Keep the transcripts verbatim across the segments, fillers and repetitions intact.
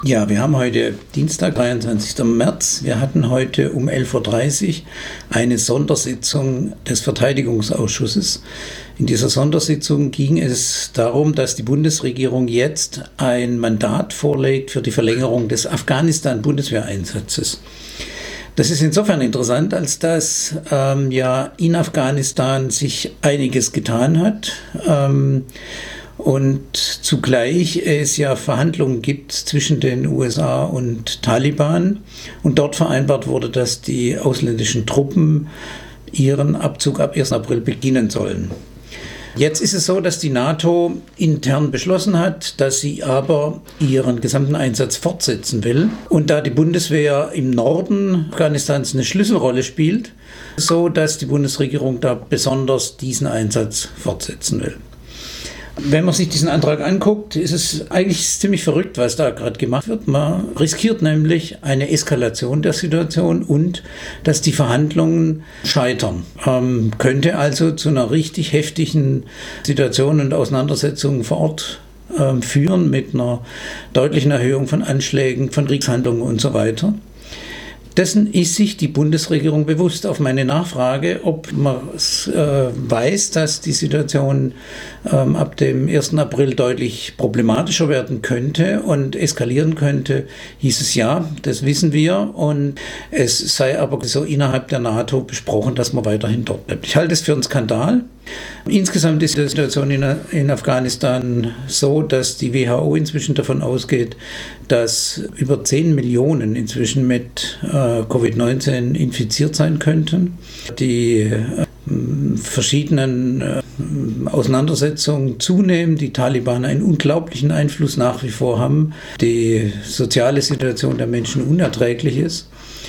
Ja, wir haben heute Dienstag, dreiundzwanzigsten März. Wir hatten heute um elf Uhr dreißig eine Sondersitzung des Verteidigungsausschusses. In dieser Sondersitzung ging es darum, dass die Bundesregierung jetzt ein Mandat vorlegt für die Verlängerung des Afghanistan-Bundeswehreinsatzes. Das ist insofern interessant, als dass ähm, ja in Afghanistan sich einiges getan hat. Ähm, Und zugleich es ja Verhandlungen gibt zwischen den U S A und Taliban und dort vereinbart wurde, dass die ausländischen Truppen ihren Abzug ab ersten April beginnen sollen. Jetzt ist es so, dass die NATO intern beschlossen hat, dass sie aber ihren gesamten Einsatz fortsetzen will. Und da die Bundeswehr im Norden Afghanistans eine Schlüsselrolle spielt, so dass die Bundesregierung da besonders diesen Einsatz fortsetzen will. Wenn man sich diesen Antrag anguckt, ist es eigentlich ziemlich verrückt, was da gerade gemacht wird. Man riskiert nämlich eine Eskalation der Situation und dass die Verhandlungen scheitern. Ähm, könnte also zu einer richtig heftigen Situation und Auseinandersetzung vor Ort ähm, führen mit einer deutlichen Erhöhung von Anschlägen, von Kriegshandlungen und so weiter. Dessen ist sich die Bundesregierung bewusst. Auf meine Nachfrage, ob man äh, weiß, dass die Situation ähm, ab dem ersten April deutlich problematischer werden könnte und eskalieren könnte, hieß es ja, das wissen wir. Und es sei aber so innerhalb der NATO besprochen, dass man weiterhin dort bleibt. Ich halte es für einen Skandal. Insgesamt ist die Situation in, in Afghanistan so, dass die W H O inzwischen davon ausgeht, dass über zehn Millionen inzwischen mit äh, Covid neunzehn infiziert sein könnten. Die äh, verschiedenen äh, Auseinandersetzungen zunehmen, die Taliban einen unglaublichen Einfluss nach wie vor haben, die soziale Situation der Menschen unerträglich ist.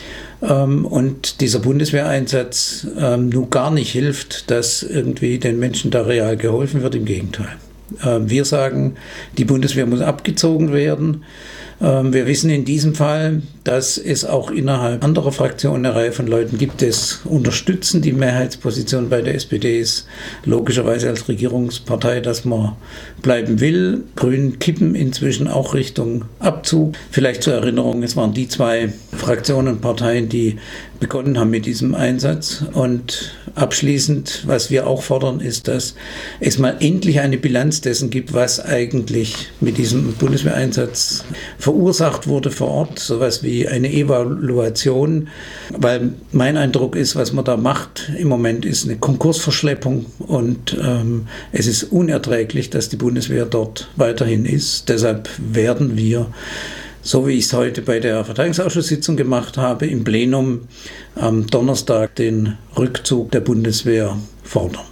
Und dieser Bundeswehreinsatz ähm, nun gar nicht hilft, dass irgendwie den Menschen da real geholfen wird, im Gegenteil. Ähm, wir sagen, die Bundeswehr muss abgezogen werden. Ähm, wir wissen in diesem Fall, dass es auch innerhalb anderer Fraktionen eine Reihe von Leuten gibt, die es unterstützen. Die Mehrheitsposition bei der S P D ist logischerweise als Regierungspartei, dass man bleiben will. Grünen kippen inzwischen auch Richtung Abzug. Vielleicht zur Erinnerung, es waren die zwei Fraktionen und Parteien, die begonnen haben mit diesem Einsatz. Und abschließend, was wir auch fordern, ist, dass es mal endlich eine Bilanz dessen gibt, was eigentlich mit diesem Bundeswehreinsatz verursacht wurde vor Ort, sowas wie eine Evaluation, weil mein Eindruck ist, was man da macht im Moment, ist eine Konkursverschleppung und ähm, es ist unerträglich, dass die Bundeswehr dort weiterhin ist. Deshalb werden wir, so wie ich es heute bei der Verteidigungsausschusssitzung gemacht habe, im Plenum am Donnerstag den Rückzug der Bundeswehr fordern.